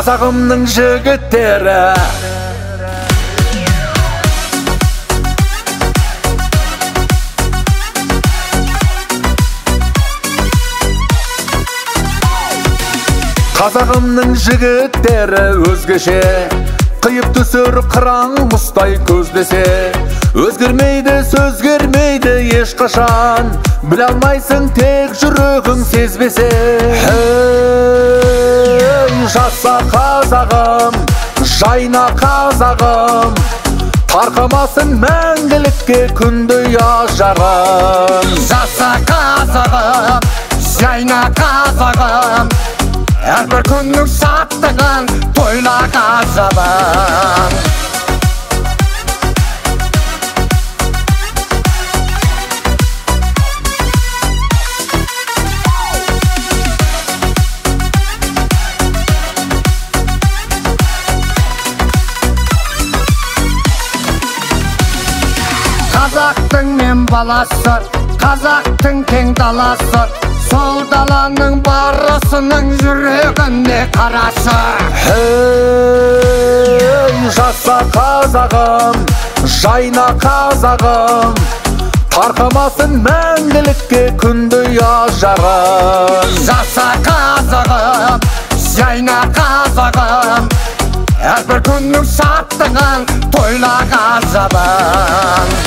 Қазағымның жігіттері. Қазағымның жігіттері өзгеше, қиып түсір қыран мұстай көздесе. Өзгермейді, сөзгермейді ешқашан, біле алмайсың тек жүрегің сезбесе. Жаса қазағым, жайна қазағым, тарқамасын мәңгілікке күндей ажарым. Жаса қазағым, жайна қазағым, әрбір күннің шаттығын тойла қазағым. Қазақтың мен баласы, қазақтың кең даласы, сол даланың барысының жүрегіне қарашы. Жаса қазағым, жайна қазағым, тарқамасын мәңгілікке күндей ажарым. Жаса қазағым, жайна қазағым, әрбір күннің шаттығын тойла қазағым.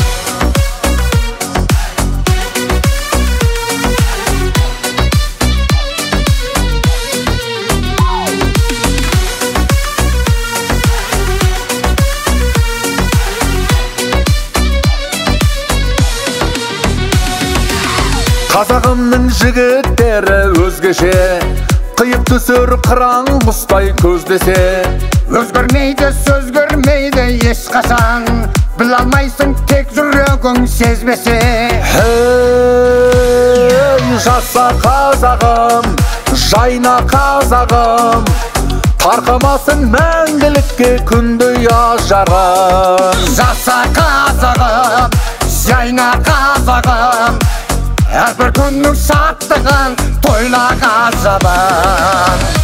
Қазағымның жігіттері өзгеше, қиып түсір қыран мұстай көздесе. Өзгермейді, сөзгермейді ешқашан, біле алмайсың тек жүрегің сезбесе. Жаса қазағым, жайна қазағым, тарқамасын мәңгілікке күндей ажарым. Жаса қазағым, жайна қазағым, әрбір күннің шаттығын тойла қазағым.